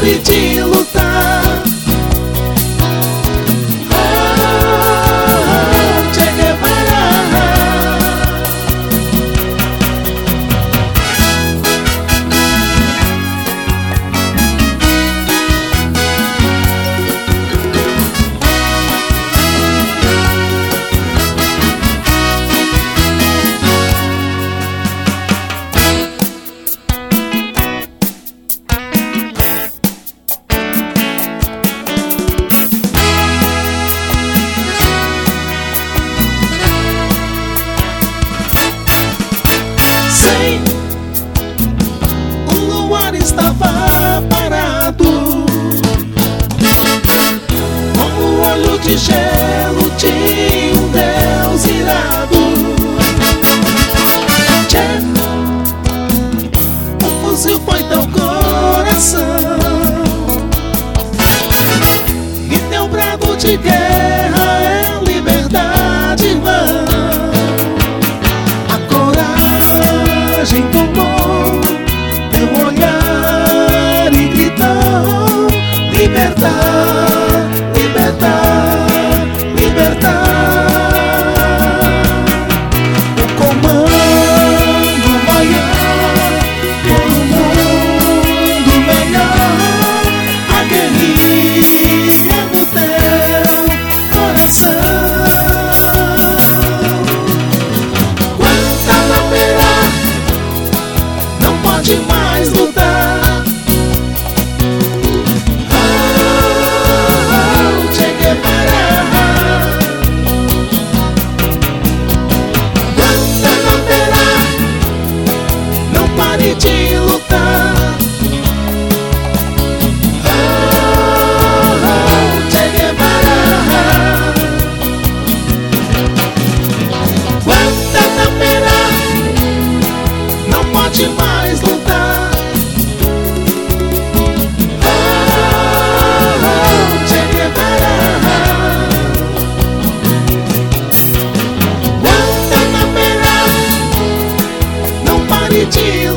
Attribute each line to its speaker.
Speaker 1: pare de lutar. Che Guevara. Sei, o luar estava parado, com o olho de gelo de um Deus irado. Che, o fuzil foi teu coração e teu brado de guerra é liberdade, irmão. Tomou teu olhar e gritou: libertar, libertar, libertar. O comando maior por um mundo melhor, a guerrilha do teu coração. Pode mais lutar. Che Guevara. Guantanamera, não pare de lutar. Che Guevara. Guantanamera, não pode mais lutar. Che Guevara. Guantanamera, não pare de